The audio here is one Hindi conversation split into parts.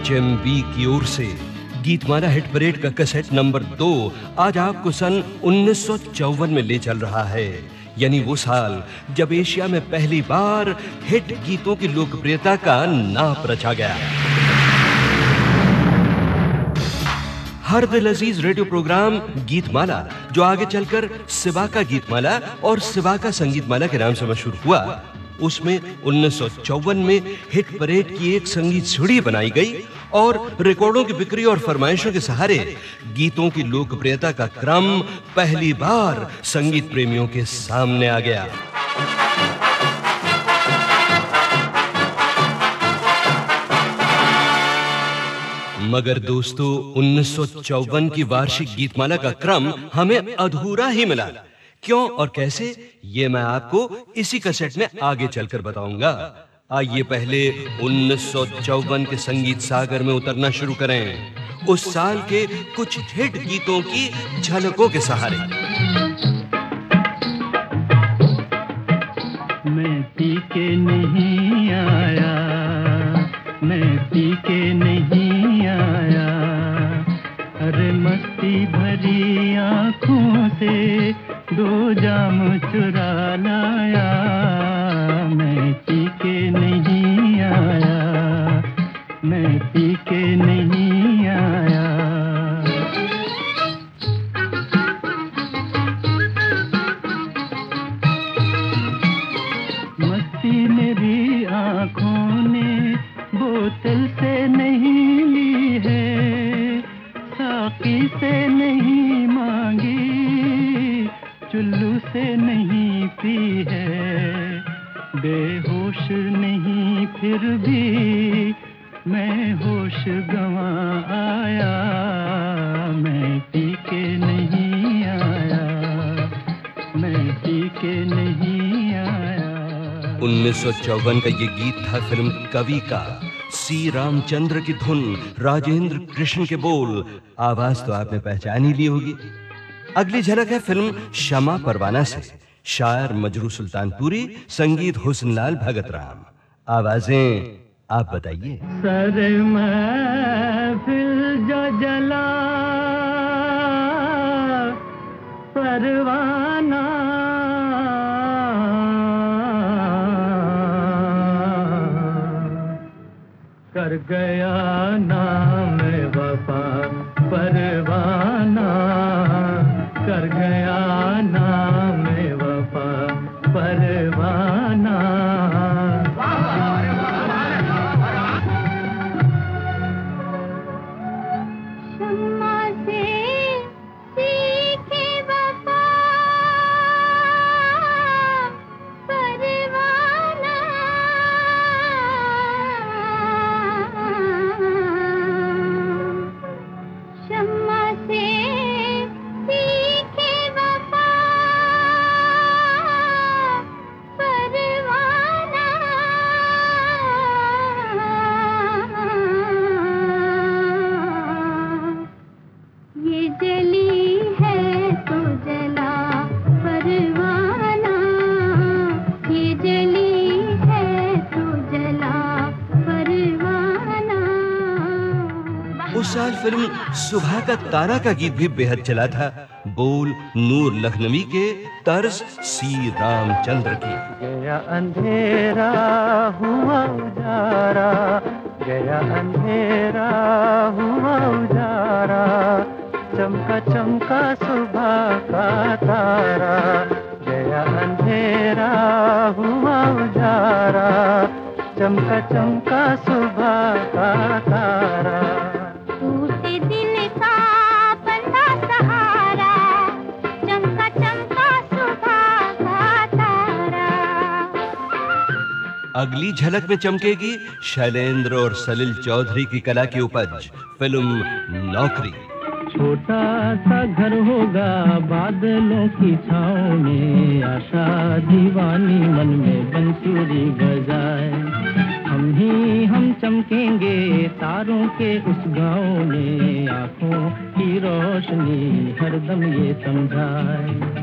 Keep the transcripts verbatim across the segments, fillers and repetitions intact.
एच एम बी की ओर से गीतमाला हिट परेड का कैसेट नंबर दो आज आपको सन उन्नीस सौ चौवन में ले चल रहा है, यानी वो साल जब एशिया में पहली बार हिट गीतों की लोकप्रियता का नाप रचा गया। हर दिल अजीज रेडियो प्रोग्राम गीतमाला, जो आगे चलकर सिवा का गीतमाला और सिवा का संगीतमाला के नाम से मशहूर हुआ, उसमें उन्नीस सौ चौवन में हिट परेड की एक संगीत सीढ़ी बनाई गई और रिकॉर्डों की बिक्री और फरमाइशों के सहारे गीतों की लोकप्रियता का क्रम पहली बार संगीत प्रेमियों के सामने आ गया। मगर दोस्तों, उन्नीस सौ चौवन की वार्षिक गीतमाला का क्रम हमें अधूरा ही मिला। क्यों और कैसे, ये मैं आपको इसी कैसेट में आगे चलकर बताऊंगा। आइए पहले उन्नीस सौ चौवन के संगीत सागर में उतरना शुरू करें, उस साल के कुछ हिट गीतों की झलकों के सहारे। मैं पी के नहीं आया, मैं पी के नहीं आया, अरे मस्ती भरी आँखों से दो जाम चुरा लाया। मैं पी के नहीं आया, मैं पी के नहीं आया। मस्ती मेरी आँखों ने बोतल से नहीं ली है, साकी से नहीं मांगी, चुल्लू से नहीं पी है, बेहोश नहीं फिर भी मैं होश गंवा आया। मैं पी के नहीं आया, मैं पी के नहीं आया। उन्नीस सौ चौवन का ये गीत था फिल्म कवि का। सी रामचंद्र की धुन, राजेंद्र कृष्ण के बोल, आवाज तो आपने पहचान ही ली होगी। अगली झलक है फिल्म शमा परवाना से। शायर मजरू सुल्तानपुरी, संगीत हुस्नलाल भगत राम, आवाजें आप बताइए। सर महफिल जो जला परवाना, कर गया नाम वफा परवाना, कर गया नाम वफा परवाना। शम्मा से सीखे वफा परवाना, शम्मा से सीखे वफा परवाना। ये जली है तो जला परवाना, ये जली है तो जला परवाना। उस साल फिल्म सुबह का तारा का गीत भी बेहद चला था। बोल नूर लखनवी के, तर्ज सी रामचंद्र की। गया अंधेरा हुआ उजारा, गया अंधेरा हुआ उजारा, चमका चमका सुबह का तारा। गया अंधेरा हुआ उजारा, चमका चमका सुबह का तारा। टूटे दिल का बंधा सहारा, चमका चमका सुबह का तारा। अगली झलक में चमकेगी शैलेंद्र और सलिल चौधरी की कला की उपज, फिल्म नौकरी। छोटा सा घर होगा बादलों की छाँव में, आशा दीवानी मन में बंसुरी बजाए। हम ही हम चमकेंगे तारों के उस गाँव में, आँखों की रोशनी हरदम ये समझाए।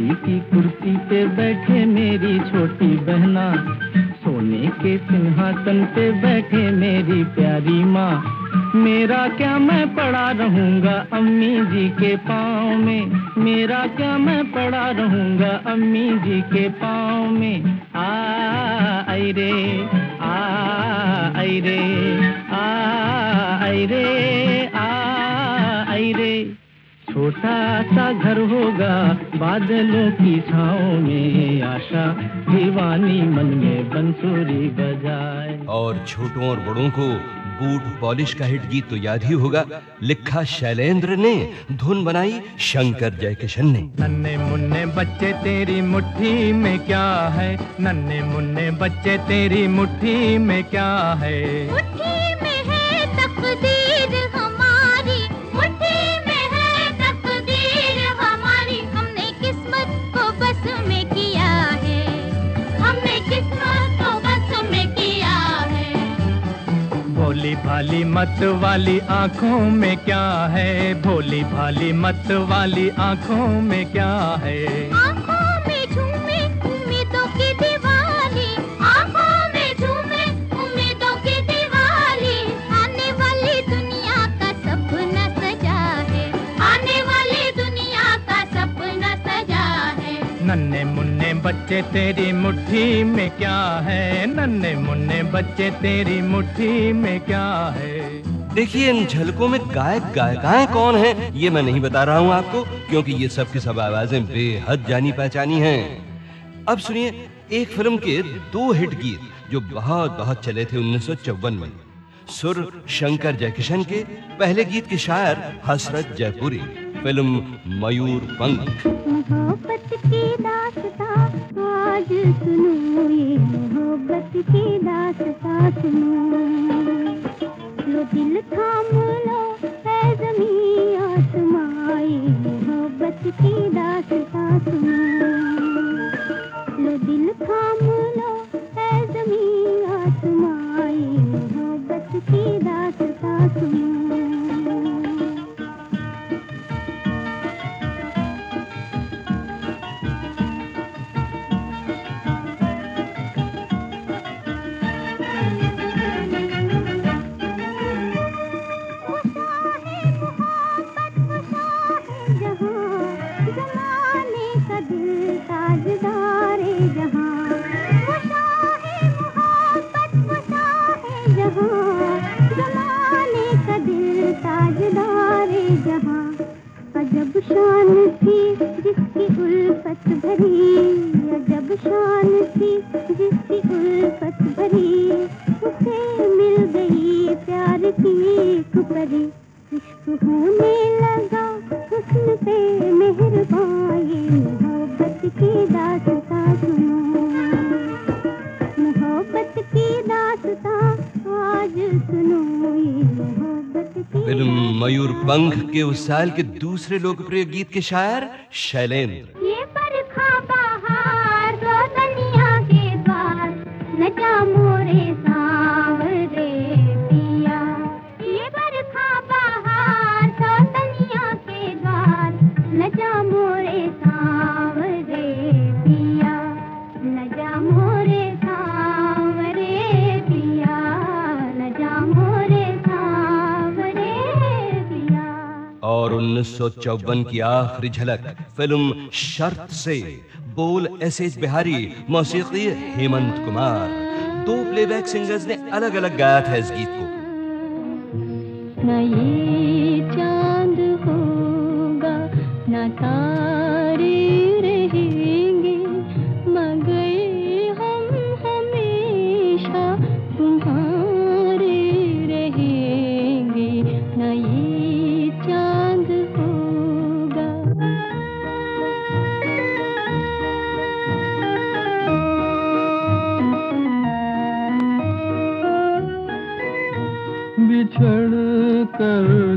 चांदी की कुर्सी पे बैठे मेरी छोटी बहना, सोने के सिंहासन पे बैठे मेरी प्यारी माँ। मेरा क्या मैं पड़ा रहूंगा अम्मी जी के पाँव में, मेरा क्या मैं पड़ा रहूंगा अम्मी जी के पाँव में। आ आई रे आ आई रे आ आई रे आ आई रे। छोटा सा घर होगा बादलों की छाँव में, आशा दीवानी मन में बंसुरी बजाए। और छोटों और बड़ों को बूट पॉलिश का हिट गीत तो याद ही होगा, लिखा शैलेंद्र ने, धुन बनाई शंकर जयकिशन ने। नन्हे मुन्ने बच्चे तेरी मुट्ठी में क्या है, नन्हे मुन्ने बच्चे तेरी मुट्ठी में क्या है। मुट्ठी में है तकदीर हमारी, मुट्ठी में है तकदीर हमारी। हमने किस्मत को बस में किया है, हमने किस्मत को बस में किया है। भोली भाली मत वाली आँखों में क्या है, भोली भाली मत वाली आँखों में क्या है। आँखों में झूमे उम्मीदों की दिवाली, आँखों में झूमे उम्मीदों की दिवाली। आने वाली दुनिया का सपना सजा है, आने वाली दुनिया का सपना सजा है। नन्हे मुन्ने बच्चे तेरी मुट्ठी में क्या है, नन्हे मुन्ने बच्चे तेरी मुट्ठी में क्या है। देखिए, इन झलकों में गायक गायिकाएं कौन हैं ये मैं नहीं बता रहा हूं आपको, क्योंकि ये सब की सब आवाजें बेहद जानी पहचानी हैं। अब सुनिए एक फिल्म के दो हिट गीत जो बहुत बहुत चले थे उन्नीस सौ चौवन में। सुर शंकर जयकिशन के, पहले गीत के शायर हसरत जयपुरी, फिल्म मयूर पंख। मोहब्बत की दास्तां आज सुनो, ये मोहब्बत की दास्तां सुनो। लो दिल थाम लो है ज़मीं आसमां, ये मोहब्बत की दास्तां सुनो। लो दिल थाम लो है ज़मीं आसमां, ये मोहब्बत की दास्तां सुनो। अजब शान थी जिसकी उल्फत भरी, अजब शान थी जिसकी उल्फत भरी। उसे मिल गई प्यार की एक परी, इश्क होने लगा हुस्न पे मेहरबान, ये मोहब्बत की दास्तां सुनो। मोहब्बत की दास्तां आज सुनो, ये मोहब्बत की। फिल्म मयूर पंख के उस साल के दूसरे लोकप्रिय गीत के शायर शैलेंद्र। ये बरखा बहार दो दुनिया के द्वार, न जा मोरे सांवरे पिया। ये बरखा बहार दो दुनिया के द्वार, न जा मोरे सांवरे पिया, न जा मोरे सांवरे पिया, न जा मोरे सांवरे पिया। और उन्नीस सौ चौवन की आखिरी झलक फिल्म शर्त से, बोल एस एच बिहारी, मौसीकी हेमंत कुमार। दो प्लेबैक सिंगर्स ने अलग अलग गाया था इस गीत को। न ये चांद होगा न तारे रहेंगे, मगर हम हमेशा तुम्हारे रहेंगे। न ये चांद होगा। बिछड़ कर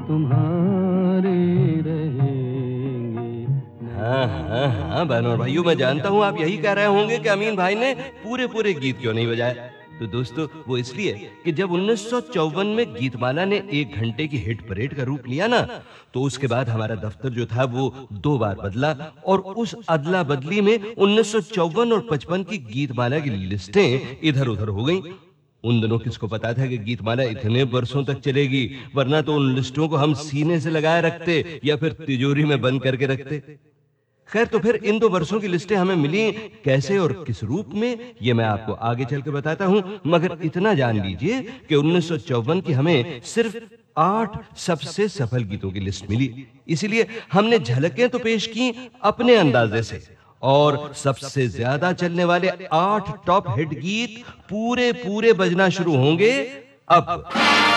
तुम्हारे रहेंगे। हाँ हाँ हाँ बहनों और भाइयों, मैं जानता हूँ आप यही कह रहे होंगे कि अमीन भाई ने पूरे पूरे गीत क्यों नहीं बजाए। तो दोस्तों वो इसलिए कि जब उन्नीस सौ चौवन में गीतमाला ने एक घंटे की हिट परेड का रूप लिया ना, तो उसके बाद हमारा दफ्तर जो था वो दो बार बदला, और उस अदला बदली में उन्नीस सौ चौवन और पचपन की गीतमाला की लिस्टें इधर उधर हो गईं। उन दिनों किसको पता था कि गीतमाला इतने वर्षों तक चलेगी, वरना तो उन लिस्टों को हम सीने से लगाए रखते या फिर तिजोरी में बंद करके रखते। खैर, तो फिर इन दो वर्षों की लिस्टें हमें मिली कैसे और किस रूप में, ये मैं आपको आगे चल के बताता हूं, मगर इतना जान लीजिए कि उन्नीस सौ चौवन की हमें सिर्फ आठ सबसे सफल गीतों की लिस्ट मिली। इसीलिए हमने झलकें तो पेश की अपने अंदाजे से, और सबसे ज्यादा चलने वाले आठ टॉप हिट गीत पूरे पूरे बजना शुरू होंगे अब।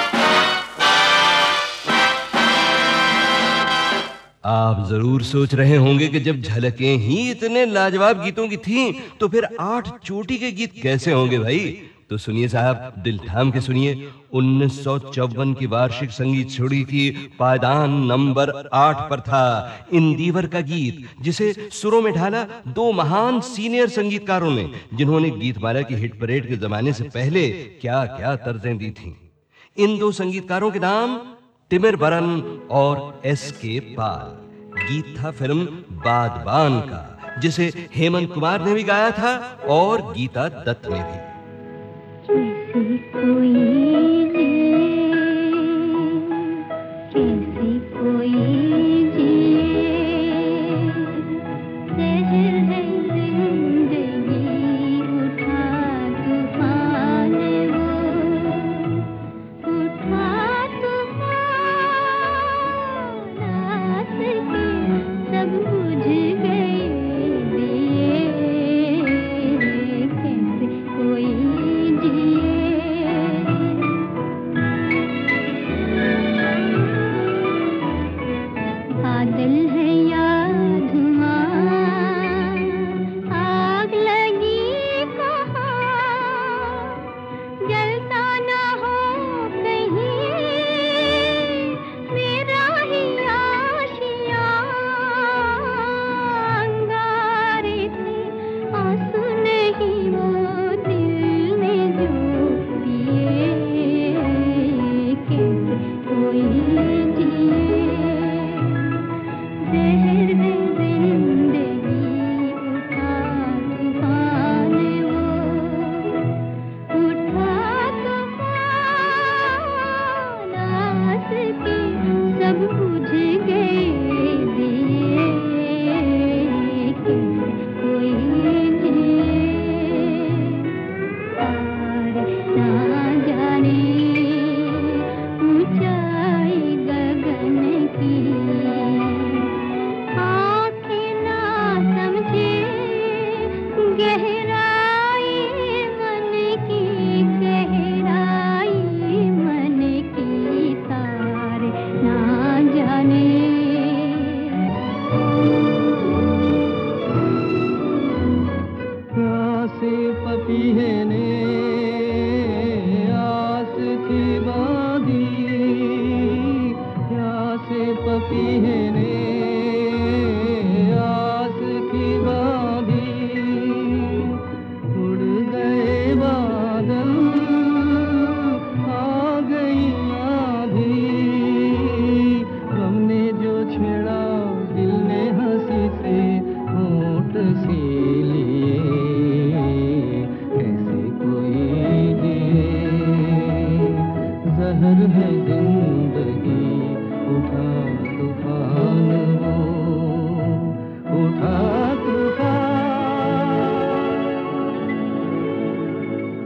आप जरूर सोच रहे होंगे कि जब झलकें ही इतने लाजवाब गीतों की थीं, तो फिर आठ चोटी के गीत कैसे होंगे भाई? तो सुनिए साहब, दिल थाम के सुनिए। उन्नीस सौ चौवन की वार्षिक संगीत छोड़ी की पायदान नंबर आठ पर था इंदिवर का गीत, जिसे सुरों में ढाला दो महान सीनियर संगीतकारों ने, जिन्होंने गीतमाला की हिट परेड के जमाने से पहले क्या क्या तर्जें दी थीं। इन दो संगीतकारों के नाम तिमिर बरन और एस के पाल। गीत था फिल्म बादबान का, जिसे हेमंत कुमार ने भी गाया था और गीता दत्त ने भी। कैसे कोई जिए, कैसे कोई जिए, जहर है जिंदगी, उठा तूफान वो, उठा सब बुझ गए दिए, कैसे कोई जिए। बादल है या धुआं, आग लगी कहाँ, जलता ना हो कहीं मेरा ही आशिया, अंगारे थे आंसू नहीं वो दिल में जो पिए, कैसे कोई जिए, जहर